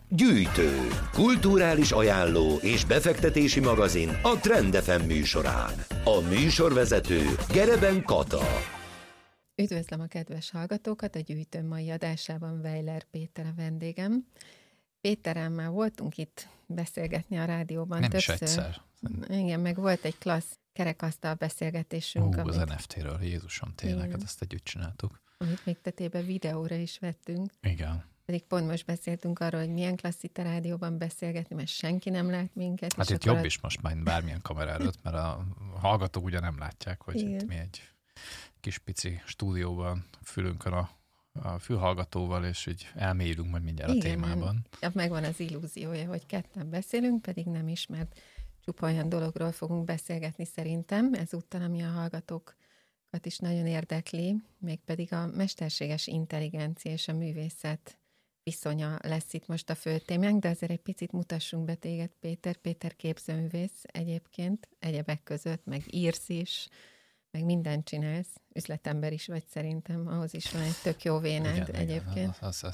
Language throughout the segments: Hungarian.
Gyűjtő, kulturális ajánló és befektetési magazin a Trend FM műsorán. A műsorvezető Gereben Kata. Üdvözlöm a kedves hallgatókat, a Gyűjtő mai adásában Weiler Péter a vendégem. Péterrel már voltunk itt beszélgetni a rádióban nem többször. Nem is egyszer. Igen, meg volt egy klassz kerekasztal beszélgetésünk. Az NFT-ről, Jézusom, tényleg, hát ezt együtt csináltuk. Amit még tetébe videóra is vettünk. Igen. Pedig pont most beszéltünk arról, hogy milyen klassz itt a rádióban beszélgetni, mert senki nem lát minket. Hát itt jobb is most már bármilyen kamera előtt, mert a hallgatók ugye nem látják, hogy itt mi egy kis pici stúdióban fülünkön a fülhallgatóval, és így elmélyülünk majd mindjárt a témában. Megvan az illúziója, hogy ketten beszélünk, pedig nem is, mert csupa olyan dologról fogunk beszélgetni szerintem, ezúttal, ami a hallgatókat is nagyon érdekli, mégpedig a mesterséges intelligencia és a művészet viszonya lesz itt most a fő témánk, de azért egy picit mutassunk be téged, Péter. Péter képzőművész egyébként, egyebek között, meg írsz is, meg mindent csinálsz, üzletember is vagy szerintem, ahhoz is van egy tök jó vénád egyébként.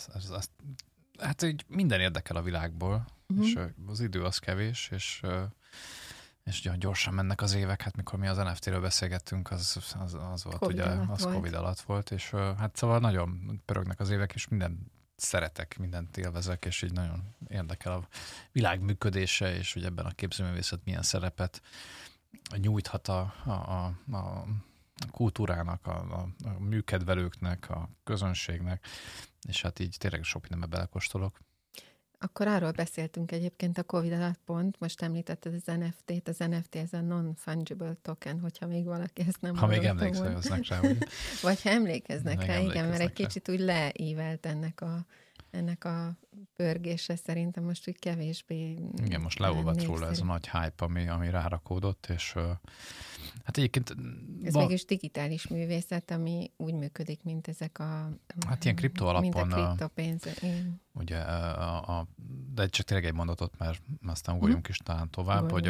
Hát így minden érdekel a világból, és az idő az kevés, és ugye gyorsan mennek az évek, hát mikor mi az NFT-ről beszélgettünk, az volt, COVID ugye, alatt az volt. Covid alatt volt, és hát szóval nagyon pörögnek az évek, és mindent szeretek, mindent élvezek, és így nagyon érdekel a világ működése, és hogy ebben a képzőművészet milyen szerepet nyújthat a kultúrának, a műkedvelőknek, a közönségnek, és hát így tényleg sok mindenbe belekóstolok. Akkor arról beszéltünk egyébként a Covid alatt pont, most említetted az NFT-t, az NFT ez a non-fungible token, hogyha még valaki ezt nem ha még hallottam emlékeznek rá, ugye? Vagy ha emlékeznek rá, igen, mert egy rá. kicsit úgy leívelt ennek a pörgése szerintem most úgy kevésbé. Igen, most leolvadt róla ez a nagy hype, ami rárakódott, és hát egyébként... Ez mégis digitális művészet, ami úgy működik, mint ezek hát ilyen kripto alapon... Mint a kriptopénz. Ugye, de csak tényleg egy mondatot, mert aztán ugorjunk is talán tovább, hogy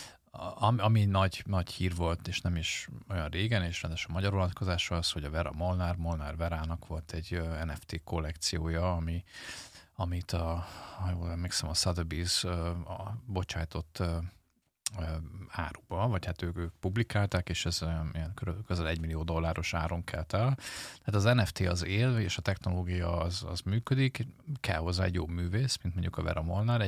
ami nagy hír volt, és nem is olyan régen, és rendes a magyar vonatkozásra az, hogy a Vera Molnár Verának volt egy NFT kollekciója, amit ha jól emlékszem, a Sotheby's bocsájtott áruba, vagy hát ők publikálták, és ez ilyen közel $1 millió áron kelt el. Tehát az NFT az él, és a technológia az működik, kell hozzá egy jó művész, mint mondjuk a Vera Molnár,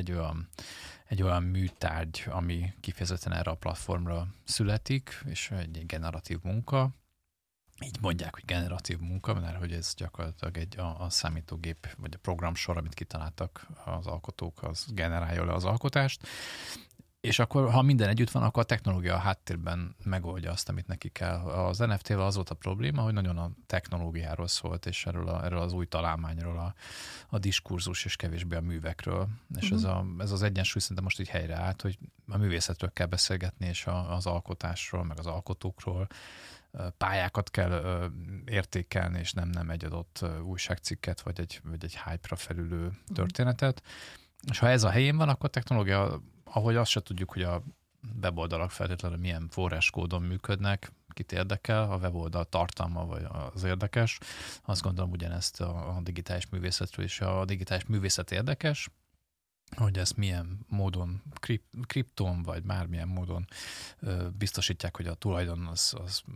egy olyan műtárgy, ami kifejezetten erre a platformra születik, és egy generatív munka. Így mondják, hogy generatív munka, mert hogy ez gyakorlatilag a számítógép, vagy a programsor, amit kitaláltak az alkotók, az generálja le az alkotást. És akkor, ha minden együtt van, akkor a technológia a háttérben megoldja azt, amit neki kell. Az NFT-vel az volt a probléma, hogy nagyon a technológiáról szólt, és erről az új találmányról, a diskurzus, és kevésbé a művekről. És ez az egyensúly szerintem most így helyreállt, hogy a művészetről kell beszélgetni, és az alkotásról, meg az alkotókról. Pályákat kell értékelni, és nem egy adott újságcikket, vagy egy hype-ra felülő történetet. És ha ez a helyén van, akkor a technológia, ahogy azt se tudjuk, hogy a weboldalak feltétlenül milyen forráskódon működnek, kit érdekel, a weboldal tartalma vagy az érdekes. Azt gondolom ugyanezt a digitális művészetről is. A digitális művészet érdekes, hogy ezt milyen módon, kripton vagy bármilyen módon biztosítják, hogy a tulajdon az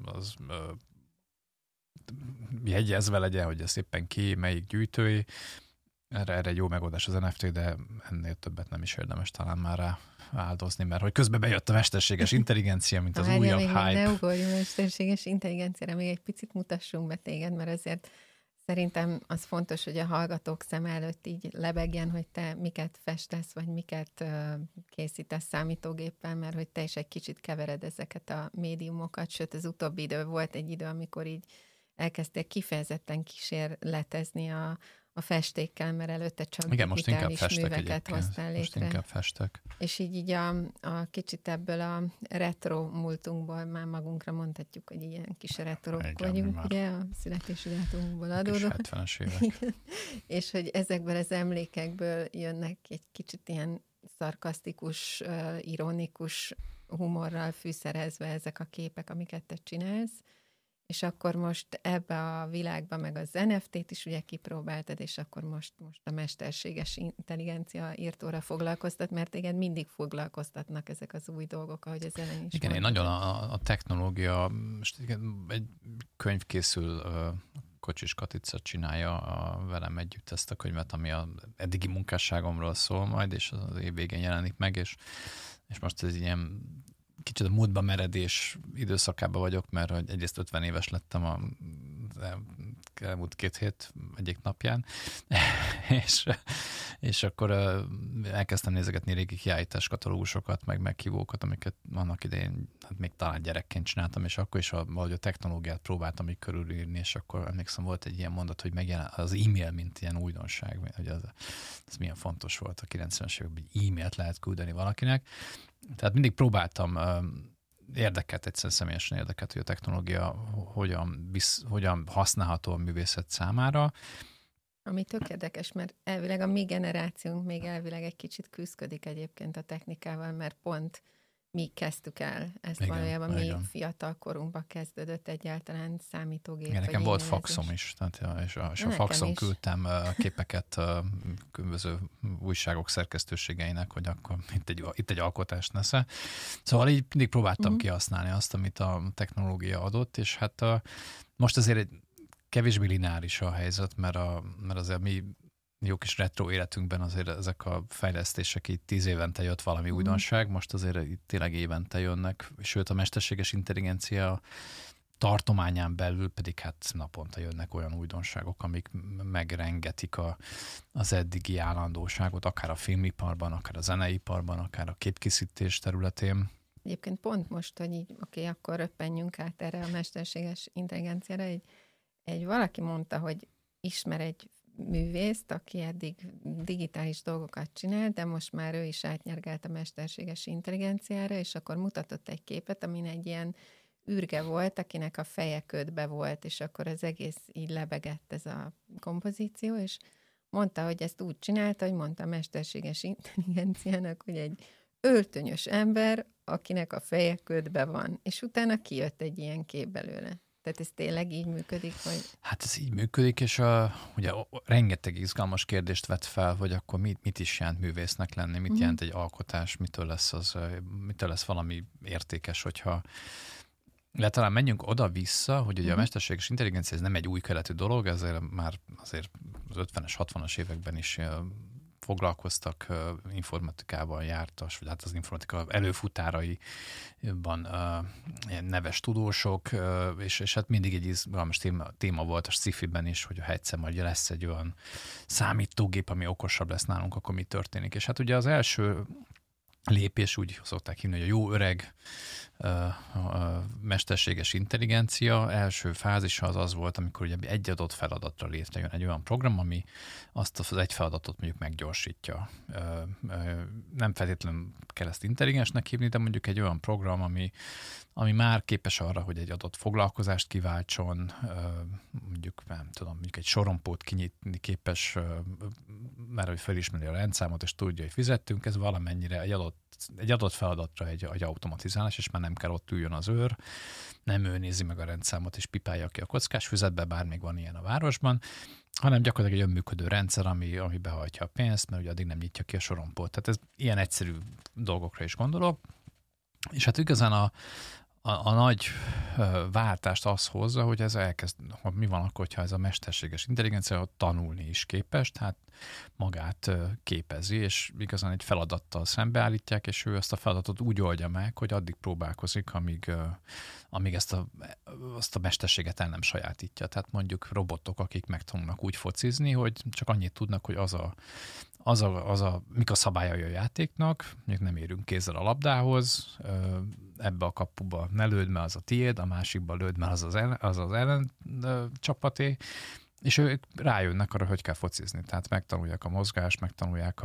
jegyezve legyen, hogy ez éppen ki, melyik gyűjtői. Erre egy jó megoldás az NFT, de ennél többet nem is érdemes talán már rá áldozni, mert hogy közben bejött a mesterséges intelligencia, mint az újabb hype. Ne ugorjunk a mesterséges intelligenciára, még egy picit mutassunk be téged, mert azért szerintem az fontos, hogy a hallgatók szem előtt így lebegjen, hogy te miket festesz, vagy miket készítesz számítógéppel, mert hogy te is egy kicsit kevered ezeket a médiumokat, sőt az utóbbi idő volt egy idő, amikor így elkezdtél kifejezetten kísérletezni a festékkel, mert előtte csak igen, digitális műveket hoztál létre. Most inkább festek. És így a kicsit ebből a retro múltunkból már magunkra mondhatjuk, hogy ilyen kis retrok vagyunk, ugye, a születési dátumunkból adódó. 70-es évek. És hogy ezekből az emlékekből jönnek egy kicsit ilyen szarkasztikus, ironikus humorral fűszerezve ezek a képek, amiket te csinálsz, és akkor most ebbe a világba meg az NFT-t is ugye kipróbáltad, és akkor most a mesterséges intelligencia írtóra foglalkoztat, mert igen, mindig foglalkoztatnak ezek az új dolgok, ahogy az elején is igen, én nagyon a technológia, most igen, egy könyv készül, Kocsis Katica csinálja velem együtt ezt a könyvet, ami az eddigi munkásságomról szól majd, és az év végén jelenik meg, és most ez ilyen kicsit a múltba meredés időszakában vagyok, mert hogy egyrészt 50 éves lettem a elmúlt 2 hét egyik napján, és akkor elkezdtem nézegetni régi kiállítás katalógusokat, meg meghívókat, amiket annak idején hát még talán gyerekként csináltam, és akkor is valahogy a technológiát próbáltam így körülírni, és akkor emlékszem, volt egy ilyen mondat, hogy megjelen az e-mail, mint ilyen újdonság, hogy ez milyen fontos volt a 90-es években, hogy e-mailt lehet küldeni valakinek. Tehát mindig próbáltam, egyszerűen személyesen érdekelt, hogy a technológia hogyan használható a művészet számára. Ami tök érdekes, mert elvileg a mi generációnk még elvileg egy kicsit küzdködik egyébként a technikával, mert pont mi kezdtük el ezt, igen, valójában mi fiatal korunkban kezdődött egyáltalán számítógép. Igen, nekem volt faxom is, tehát, és a faxon küldtem képeket különböző újságok szerkesztőségeinek, hogy akkor itt egy alkotást nesze. Szóval így mindig próbáltam kihasználni azt, amit a technológia adott, és hát most azért egy kevésbé lineáris a helyzet, mert azért mi jó kis retro életünkben azért ezek a fejlesztések így 10 évente jött valami újdonság, most azért itt tényleg évente jönnek, sőt a mesterséges intelligencia tartományán belül pedig hát naponta jönnek olyan újdonságok, amik megrengetik az eddigi állandóságot, akár a filmiparban, akár a zeneiparban, akár a képkészítés területén. Egyébként pont most, hogy így akkor röppenjünk át erre a mesterséges intelligenciára, egy valaki mondta, hogy ismer egy művészt, aki eddig digitális dolgokat csinál, de most már ő is átnyergelt a mesterséges intelligenciára, és akkor mutatott egy képet, amin egy ilyen űrge volt, akinek a feje ködbe volt, és akkor az egész így lebegett ez a kompozíció, és mondta, hogy ezt úgy csinálta, hogy mondta a mesterséges intelligenciának, hogy egy öltönyös ember, akinek a feje ködbe van, és utána kijött egy ilyen kép belőle. Tehát ez tényleg így működik? Hogy... Hát ez így működik, és ugye rengeteg izgalmas kérdést vet fel, hogy akkor mit is jelent művésznek lenni, mit jelent egy alkotás, mitől lesz valami értékes, hogyha talán menjünk oda-vissza, hogy ugye a mesterséges intelligencia ez nem egy új keletű dolog, ezért már azért az 50-es, 60-as években is foglalkoztak, informatikával jártas, vagy hát az informatika előfutáraiban neves tudósok, és hát mindig egy izgalmas téma volt a sci-fiben is, hogy ha egyszer majd lesz egy olyan számítógép, ami okosabb lesz nálunk, akkor mi történik. És hát ugye az első lépés, úgy szokták hívni, hogy a jó öreg mesterséges intelligencia első fázisa az volt, amikor ugye egy adott feladatra létrejön egy olyan program, ami azt az egy feladatot mondjuk meggyorsítja. Nem feltétlenül kell ezt intelligensnek hívni, de mondjuk egy olyan program, ami már képes arra, hogy egy adott foglalkozást kiváltson, mondjuk mondjuk egy sorompót kinyitni képes, mert hogy felismeri a rendszámot, és tudja, hogy fizettünk, ez valamennyire egy adott feladatra egy automatizálás, és már nem kell ott üljön az őr, nem ő nézi meg a rendszámot, és pipálja ki a kockás füzetbe, bár még van ilyen a városban, hanem gyakorlatilag egy önműködő rendszer, ami behajtja a pénzt, mert ugye addig nem nyitja ki a sorompót. Tehát ez ilyen egyszerű dolgokra is gondolok. És hát igazán a nagy váltást az hozza, hogy ez mi van akkor, hogyha ez a mesterséges intelligencia tanulni is képes, tehát magát képezi, és igazán egy feladattal szembeállítják, és ő ezt a feladatot úgy oldja meg, hogy addig próbálkozik, amíg azt a mesterséget el nem sajátítja. Tehát mondjuk robotok, akik megtanulnak úgy focizni, hogy csak annyit tudnak, hogy mik a szabályai a játéknak, mondjuk nem érünk kézzel a labdához, ebbe a kapuba ne lőd, mert az a tiéd, a másikba lőd, mert az ellen csapaté, és ők rájönnek arra, hogy kell focizni. Tehát megtanulják a mozgást, megtanulják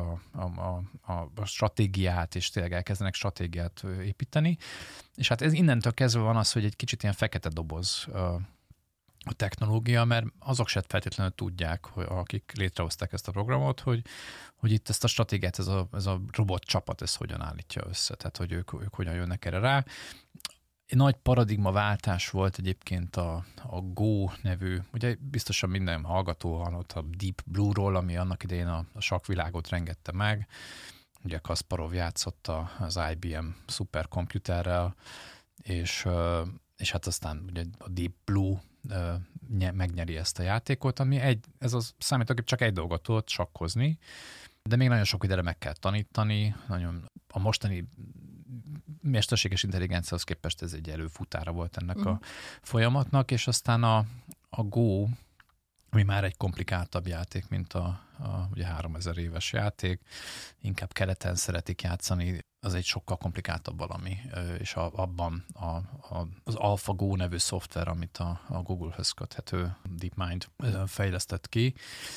a stratégiát, és tényleg elkezdenek stratégiát építeni. És hát ez innentől kezdve van az, hogy egy kicsit ilyen fekete doboz a technológia, mert azok se feltétlenül tudják, hogy akik létrehozták ezt a programot, hogy itt ezt a stratégiát, ez a robot csapat, ez hogyan állítja össze, tehát hogy ők hogyan jönnek erre rá. egy nagy paradigmaváltás volt egyébként a Go nevű, ugye biztosan minden hallgató hallott a Deep Blue-ról, ami annak idején a sakkvilágot rengette meg. Ugye Kasparov játszott az IBM szuperkomputerrel, és hát aztán ugye a Deep Blue megnyeri ezt a játékot, ami ez a számítógép csak egy dolgot tudott, sakkozni, de még nagyon sok időre meg kell tanítani, a mostani mesterséges intelligenciához képest ez egy előfutára volt ennek a folyamatnak, és aztán a Go, ami már egy komplikáltabb játék, mint ugye 3000 éves játék, inkább keleten szeretik játszani, az egy sokkal komplikáltabb valami, és abban az AlphaGo nevű szoftver, amit a Google-höz köthető DeepMind fejlesztett ki,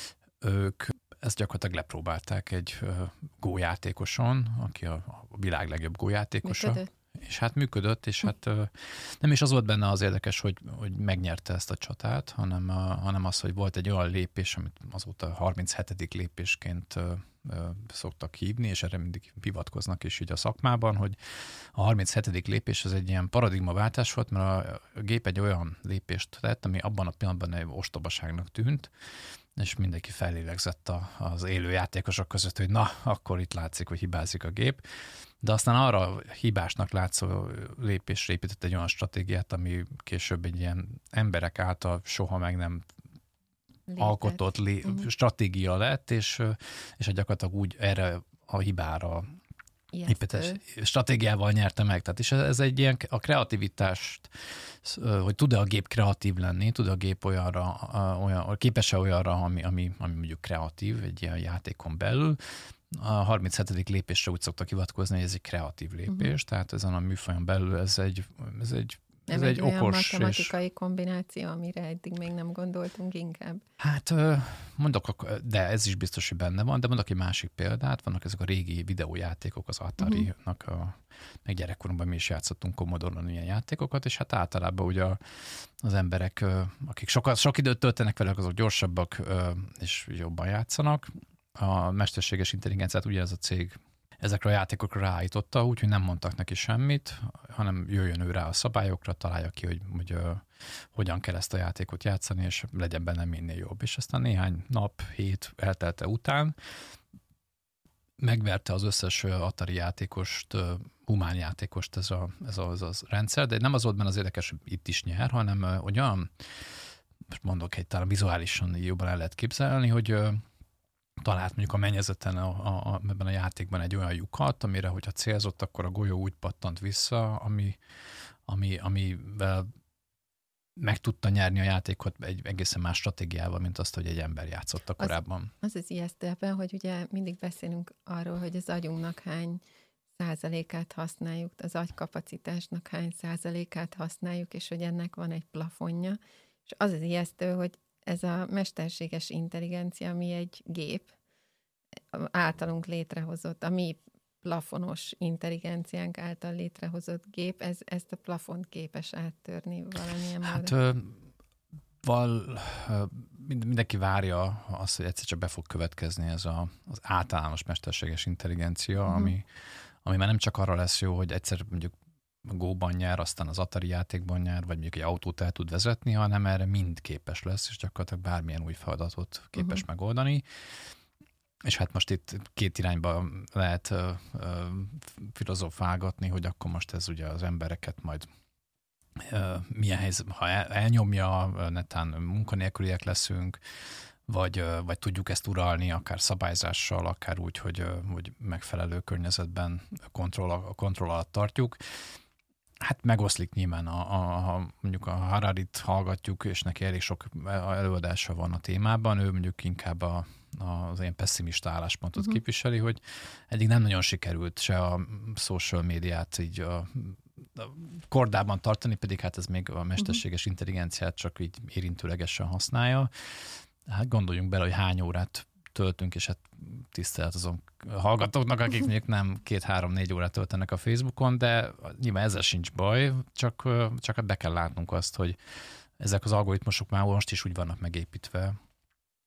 ők ezt gyakorlatilag lepróbálták egy Go játékoson, aki a világ legjobb Go játékosa. Működött. És hát működött, és hát nem is az volt benne az érdekes, hogy megnyerte ezt a csatát, hanem az, hogy volt egy olyan lépés, amit azóta 37. lépésként szoktak hívni, és erre mindig hivatkoznak is így a szakmában, hogy a 37. lépés az egy ilyen paradigmaváltás volt, mert a gép egy olyan lépést tett, ami abban a pillanatban egy ostobaságnak tűnt, és mindenki fellélegzett az élő játékosok között, hogy na, akkor itt látszik, hogy hibázik a gép. De aztán arra hibásnak látszó lépésre épített egy olyan stratégiát, ami később egy ilyen emberek által soha meg nem alkotott stratégia lett, és gyakorlatilag úgy erre a hibára épített stratégiával nyerte meg. Tehát és ez egy ilyen a kreativitást, hogy tud-e a gép kreatív lenni, tud a gép képes-e olyanra, ami mondjuk kreatív egy ilyen játékon belül. A 37. lépésre úgy szoktak hivatkozni, hogy ez egy kreatív lépés, tehát ezen a műfajon belül ez egy olyan okos matematikai kombináció, amire eddig még nem gondoltunk inkább. Hát mondok, de ez is biztos, hogy benne van, de mondok egy másik példát, vannak ezek a régi videójátékok, az Atari-nak, meg gyerekkorunkban mi is játszottunk Commodore-on ilyen játékokat, és hát általában ugye az emberek, akik sok időt töltenek vele, azok gyorsabbak és jobban játszanak. A mesterséges intelligenciát ugye ez a cég ezekre a játékokra ráállította, úgyhogy nem mondtak neki semmit, hanem jöjjön ő rá a szabályokra, találja ki, hogy hogyan kell ezt a játékot játszani, és legyen benne minél jobb. És aztán néhány nap, hét eltelte után megverte az összes Atari játékost, humán játékost ez a rendszer, de nem az volt benne az érdekes, hogy itt is nyer, hanem olyan, most mondok egy talán vizuálisan jobban el lehet képzelni, hogy talált mondjuk a mennyezeten ebben a játékban egy olyan lyukat, amire, hogyha célzott, akkor a golyó úgy pattant vissza, amivel meg tudta nyerni a játékot egy egészen más stratégiával, mint azt, hogy egy ember játszotta korábban. Az ijesztő ebben, hogy ugye mindig beszélünk arról, hogy az agyunknak hány százalékát használjuk, az agykapacitásnak hány százalékát használjuk, és hogy ennek van egy plafonja. És az ijesztő, hogy ez a mesterséges intelligencia, ami egy gép, általunk létrehozott, a mi plafonos intelligenciánk által létrehozott gép, ezt a plafont képes áttörni valamilyen módon? Hát mindenki várja azt, hogy egyszer csak be fog következni ez az általános mesterséges intelligencia, ami már nem csak arra lesz jó, hogy egyszer mondjuk Go-ban nyer, aztán az Atari játékban nyer, vagy mondjuk egy autót el tud vezetni, hanem erre mind képes lesz, és gyakorlatilag bármilyen új feladatot képes megoldani. És hát most itt két irányba lehet filozofálgatni, hogy akkor most ez ugye az embereket majd milyen helyzet, ha elnyomja, netán munkanélküliek leszünk, vagy tudjuk ezt uralni, akár szabályzással, akár úgy, hogy megfelelő környezetben kontroll alatt tartjuk. Hát megoszlik nyilván, ha mondjuk a Hararit hallgatjuk, és neki elég sok előadása van a témában, ő mondjuk inkább az ilyen pessimista álláspontot képviseli, hogy eddig nem nagyon sikerült se a social médiát így a kordában tartani, pedig hát ez még a mesterséges intelligenciát csak így érintőlegesen használja. Hát gondoljunk bele, hogy hány órát töltünk, és hát tisztelet azon hallgatóknak, akik mondjuk nem 2-3-4 órát töltenek a Facebookon, de nyilván ezzel sincs baj, csak be kell látnunk azt, hogy ezek az algoritmusok már most is úgy vannak megépítve,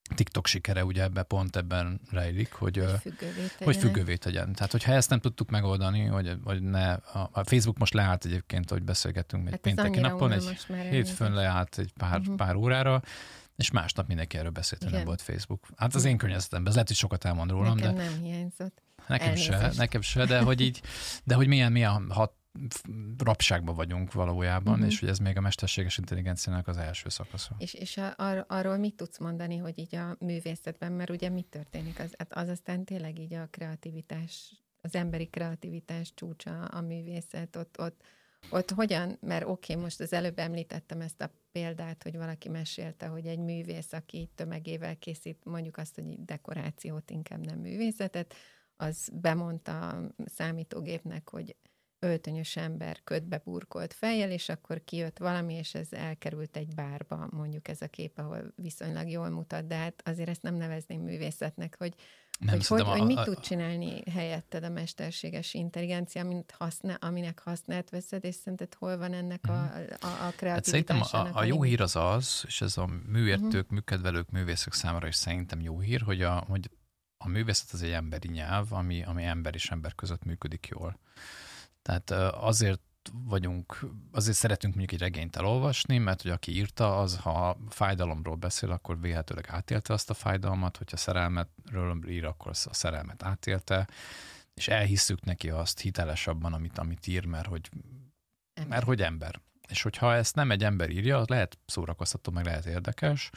TikTok sikere ugye ebben rejlik, hogy függővé tegyen. Tehát, hogyha ezt nem tudtuk megoldani, hogy ne, a Facebook most leállt egyébként, hogy beszélgettünk egy pénteki napon, egy hétfőn leállt egy pár órára, és másnap mindenki erről beszélt, hogy nem volt Facebook. Hát az én környezetemben, ez lehet, hogy sokat elmond rólam, nekem nem hiányzott. Nekem se, de hogy milyen rabságban vagyunk valójában, és hogy ez még a mesterséges intelligenciának az első szakasza. És arról mit tudsz mondani, hogy így a művészetben, mert ugye mit történik? Az aztán tényleg így a kreativitás, az emberi kreativitás csúcsa, a művészet, ott hogyan, mert most az előbb említettem ezt a példát, hogy valaki mesélte, hogy egy művész, aki tömegével készít, mondjuk azt, hogy dekorációt, inkább nem művészetet, az bemondta a számítógépnek, hogy öltönyös ember ködbe burkolt fejjel, és akkor kijött valami, és ez elkerült egy bárba, mondjuk ez a kép, ahol viszonylag jól mutat, de hát azért ezt nem nevezném művészetnek, hogy mit tud csinálni helyetted a mesterséges intelligencia, aminek hasznát veszed, és szerinted hol van ennek a kreativitásának? Hát szerintem a jó hír az, és ez a műértők, műkedvelők, művészek számára is szerintem jó hír, hogy a művészet az egy emberi nyelv, ami ember és ember között működik jól. Tehát azért szeretünk mondjuk egy regényt elolvasni, mert hogy aki írta, az ha fájdalomról beszél, akkor véletőleg átélte azt a fájdalmat, hogyha szerelmetről ír, akkor a szerelmet átélte, és elhisszük neki azt hitelesabban, amit ír, mert hogy ember. És hogyha ezt nem egy ember írja, az lehet szórakoztató, meg lehet érdekes,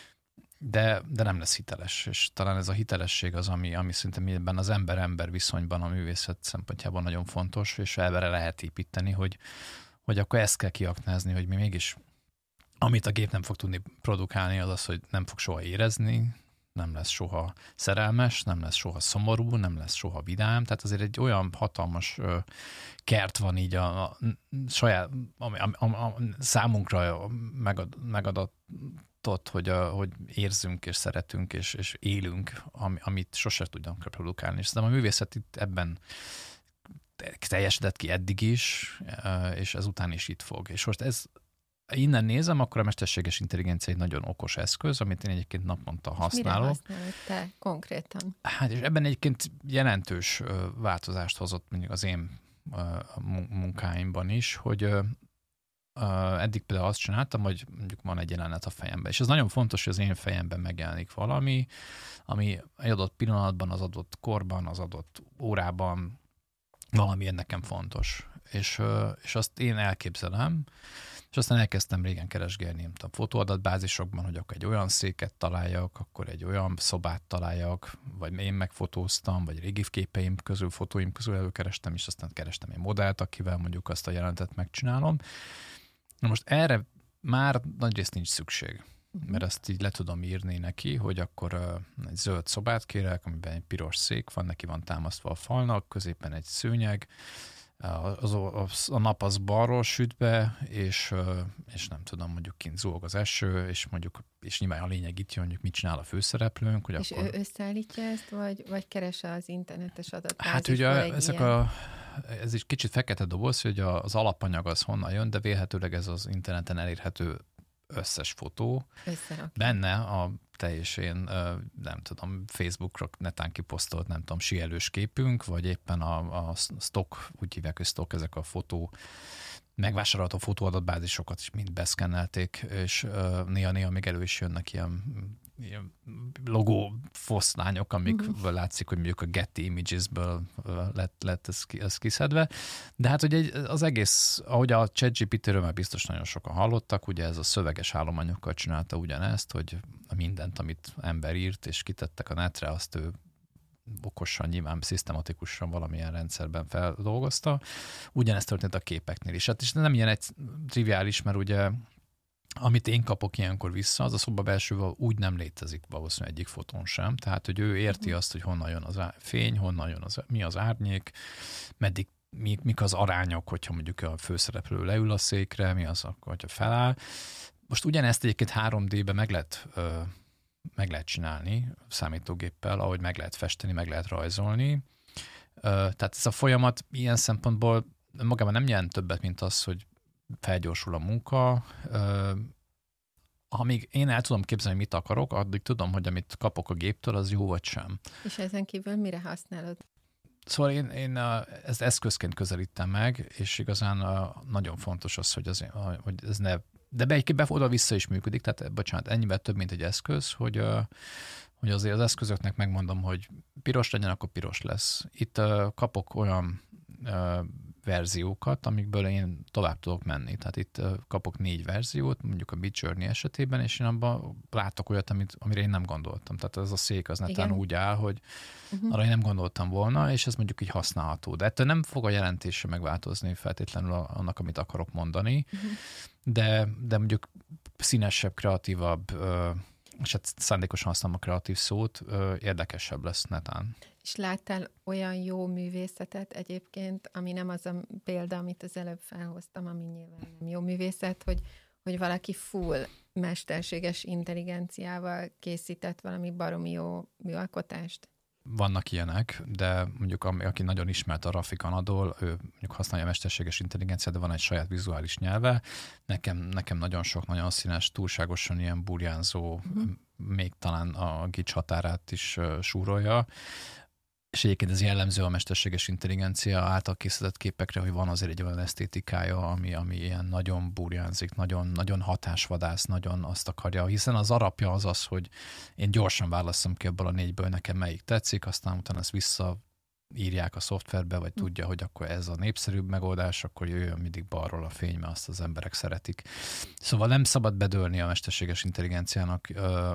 de nem lesz hiteles, és talán ez a hitelesség az, ami szerintem ebben az ember-ember viszonyban a művészet szempontjából nagyon fontos, és erre lehet építeni, hogy akkor ezt kell kiaknázni, hogy mi mégis, amit a gép nem fog tudni produkálni, az, hogy nem fog soha érezni, nem lesz soha szerelmes, nem lesz soha szomorú, nem lesz soha vidám, tehát azért egy olyan hatalmas kert van így a saját, a számunkra megadott, hogy érzünk és szeretünk és élünk, amit sose tudunk reprodukálni. És szerintem a művészet itt ebben teljesedett ki eddig is, és ezután is itt fog. És most innen nézem, akkor a mesterséges intelligencia egy nagyon okos eszköz, amit én egyébként naponta használok. És mire használod te konkrétan? Hát és ebben egyébként jelentős változást hozott mondjuk az én munkáimban is, hogy eddig például azt csináltam, hogy mondjuk van egy jelenet a fejemben. És ez nagyon fontos, hogy az én fejemben megjelenik valami, ami egy adott pillanatban, az adott korban, az adott órában valami nekem fontos. És azt én elképzelem, és aztán elkezdtem régen keresgélni, nem tudom, fotóadatbázisokban, hogy akkor egy olyan széket találjak, akkor egy olyan szobát találjak, vagy én megfotóztam, vagy régi fotóim közül előkerestem, és aztán kerestem egy modellt, akivel mondjuk azt a jelenetet megcsinálom. Na most erre már nagyrészt nincs szükség, mert ezt így le tudom írni neki, hogy akkor egy zöld szobát kérek, amiben egy piros szék van, neki van támasztva a falnak, középen egy szőnyeg, a nap az balról süt be, és nem tudom, mondjuk kint zúg az eső, és nyilván a lényeg itt jön, mondjuk mit csinál a főszereplőnk. Hogy és akkor... ő összeállítja ezt, vagy keresse az internetes adatbázisból? Hát ugye ez is kicsit fekete doboz, hogy az alapanyag az honnan jön, de vélhetőleg ez az interneten elérhető összes fotó. Benne a te és én, nem tudom, Facebookra netán kiposztolt, nem tudom, síelős képünk, vagy éppen a stock, úgy hívják, hogy stock, ezek a megvásárolható fotóadatbázisokat is mind beszkennelték, és néha még elő is jönnek ilyen logó foszlányok, amikből látszik, hogy mondjuk a Getty Images-ből lett ez kiszedve. De hát ugye az egész, ahogy a ChatGPT-ről már biztos nagyon sokan hallottak, ugye ez a szöveges állomanyokkal csinálta ugyanezt, hogy mindent, amit ember írt és kitettek a netre, azt ő okosan, nyilván szisztematikusan valamilyen rendszerben feldolgozta. Ugyanezt történt a képeknél is. Hát és nem ilyen egy triviális, mert ugye amit én kapok ilyenkor vissza, az a szoba belsővel úgy nem létezik valószínűleg egyik fotón sem. Tehát, hogy ő érti azt, hogy honnan jön az fény, honnan jön mi az árnyék, meddig, mik az arányok, hogyha mondjuk a főszereplő leül a székre, mi az, hogyha feláll. Most ugyanezt egyébként 3D-ben meg lehet csinálni számítógéppel, ahogy meg lehet festeni, meg lehet rajzolni. Tehát ez a folyamat ilyen szempontból magában nem jelent többet, mint az, hogy felgyorsul a munka, amíg én el tudom képzelni, mit akarok, addig tudom, hogy amit kapok a géptől, az jó vagy sem. És ezen kívül mire használod? Szóval én ezt eszközként közelítem meg, és igazán nagyon fontos az, hogy ez ne... De egyébként oda-vissza is működik, tehát bocsánat, ennyivel több, mint egy eszköz, hogy azért az eszközöknek megmondom, hogy piros legyen, akkor piros lesz. Itt kapok olyan verziókat, amikből én tovább tudok menni. Tehát itt kapok 4 verziót, mondjuk a Midjourney esetében, és én abban látok olyat, amire én nem gondoltam. Tehát ez a szék az netán úgy áll, hogy arra én nem gondoltam volna, és ez mondjuk így használható. De ettől nem fog a jelentése megváltozni feltétlenül annak, amit akarok mondani, de mondjuk színesebb, kreatívabb, és hát szándékosan használom a kreatív szót, érdekesebb lesz netán. És láttál olyan jó művészetet egyébként, ami nem az a példa, amit az előbb felhoztam, ami nyilván nem jó művészet, hogy valaki full mesterséges intelligenciával készített valami baromi jó műalkotást? Vannak ilyenek, de mondjuk aki nagyon ismert a Rafi Anadol, ő mondjuk használja a mesterséges intelligenciát, de van egy saját vizuális nyelve. Nekem nagyon sok, nagyon színes, túlságosan ilyen burjánzó, még talán a gics határát is súrolja. És egyébként ez jellemző a mesterséges intelligencia által készített képekre, hogy van azért egy olyan esztétikája, ami ilyen nagyon burjánzik, nagyon, nagyon hatásvadász, nagyon azt akarja, hiszen az alapja az, hogy én gyorsan válasszam ki abból a 4-ből nekem melyik tetszik, aztán utána ezt visszaírják a szoftverbe, vagy tudja, hogy akkor ez a népszerűbb megoldás, akkor jöjjön mindig balról a fény, mert azt az emberek szeretik. Szóval nem szabad bedőlni a mesterséges intelligenciának,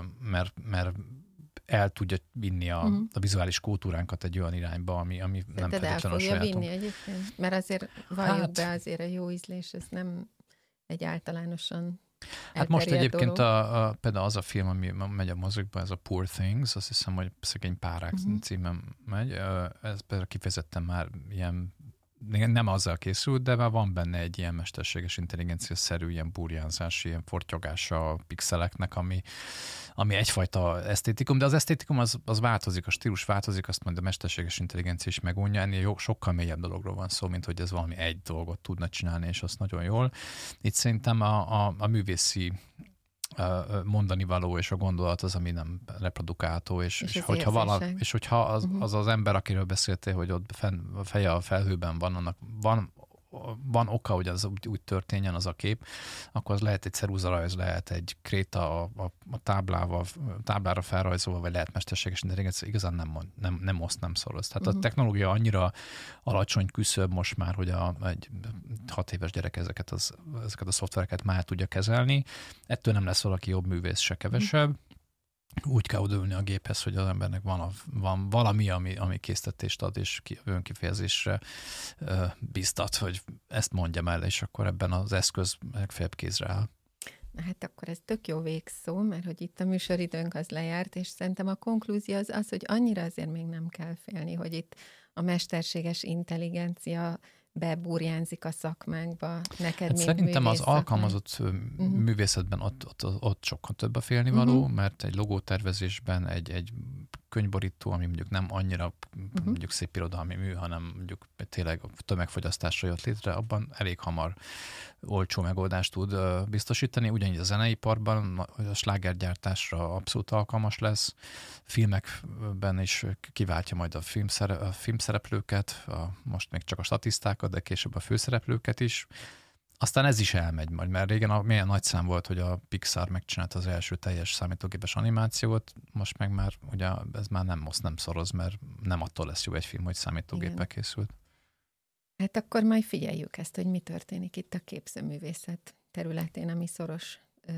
mert el tudja vinni a vizuális kultúránkat egy olyan irányba, ami nem feltétlenül a sajátunk. Vinni egyébként? Mert azért valljuk be, azért a jó ízlés, ez nem egy általánoson Hát most egyébként például az a film, ami megy a mozikba, ez a Poor Things, azt hiszem, hogy Szegény párák címen megy. Ez például kifejezetten már ilyen, nem azzal készült, de már van benne egy ilyen mesterséges intelligencia-szerű ilyen burjánzás, ilyen fortyogása a pixeleknek, ami egyfajta esztétikum, de az esztétikum az változik, a stílus változik, azt majd a mesterséges intelligencia is megunja, ennél sokkal mélyebb dologról van szó, mint hogy ez valami egy dolgot tudna csinálni, és azt nagyon jól. Itt szerintem a művészi mondani való és a gondolat az, ami nem reprodukálható, és hogyha az ember, akiről beszéltél, hogy ott a feje a felhőben van, annak van oka, hogy az úgy történjen az a kép, akkor az lehet egy ceruzarajz, lehet egy kréta a táblára felrajzolva, vagy lehet mesterséges intelligencia, igazán nem szoroz. Tehát a technológia annyira alacsony küszöb most már, hogy egy 6 éves gyerek ezeket a szoftvereket már tudja kezelni. Ettől nem lesz valaki jobb művész, se kevesebb. Úgy kell odaülni a géphez, hogy az embernek van valami, ami késztetést ad, és önkifejezésre biztat, hogy ezt mondjam el, és akkor ebben az eszköz legfeljebb kézre áll. Na hát akkor ez tök jó végszó, mert hogy itt a műsoridőnk az lejárt, és szerintem a konklúzió az, hogy annyira azért még nem kell félni, hogy itt a mesterséges intelligencia beburjánzik a szakmánkba, neked, mint szerintem az alkalmazott művészetben ott sokkal több a félnivaló, mert egy logótervezésben egy könyvborító, ami mondjuk nem annyira mondjuk szép irodalmi mű, hanem mondjuk tényleg tömegfogyasztásra jött létre, abban elég hamar olcsó megoldást tud biztosítani. Ugyanígy a zeneiparban a slágergyártásra abszolút alkalmas lesz. Filmekben is kiváltja majd a filmszereplőket, most még csak a statisztákat, de később a főszereplőket is. Aztán ez is elmegy majd, mert régen milyen nagy szám volt, hogy a Pixar megcsinálta az első teljes számítógépes animációt, most meg már ugye ez már nem szoroz, mert nem attól lesz jó egy film, hogy számítógéppel készült. Hát akkor majd figyeljük ezt, hogy mi történik itt a képzőművészet területén, ami szoros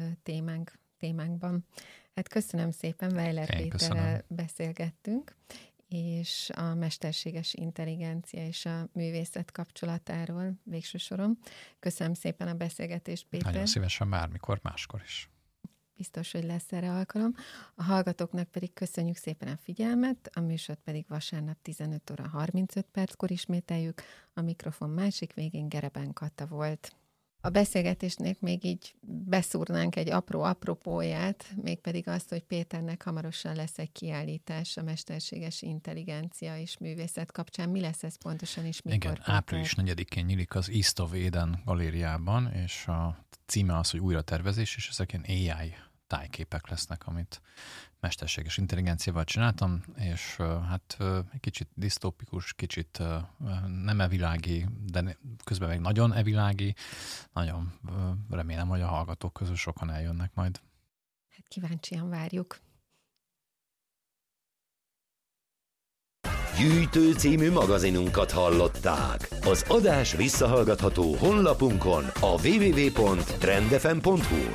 témánkban. Hát köszönöm szépen, Weiler Péterrel beszélgettünk, és a mesterséges intelligencia és a művészet kapcsolatáról végső soron. Köszönöm szépen a beszélgetést, Péter. Nagyon szívesen, bármikor, máskor is. Biztos, hogy lesz erre alkalom. A hallgatóknak pedig köszönjük szépen a figyelmet, a műsort pedig vasárnap 15 óra 35 perckor ismételjük. A mikrofon másik végén Gereben Kata volt. A beszélgetésnek még így beszúrnánk egy apró apropóját, mégpedig azt, hogy Péternek hamarosan lesz egy kiállítás a mesterséges intelligencia és művészet kapcsán. Mi lesz ez pontosan, és mikor? Igen, április 4-én nyílik az East of Eden galériában, és a címe az, hogy újratervezés, és ezek ilyen AI tájképek lesznek, amit mesterséges intelligenciával csináltam, és hát egy kicsit disztópikus, kicsit nem evilági, de közben meg nagyon evilági. Nagyon remélem, hogy a hallgatók közül sokan eljönnek majd. Hát kíváncsian várjuk. Gyűjtő című magazinunkat hallották. Az adás visszahallgatható honlapunkon a www.trendfm.hu.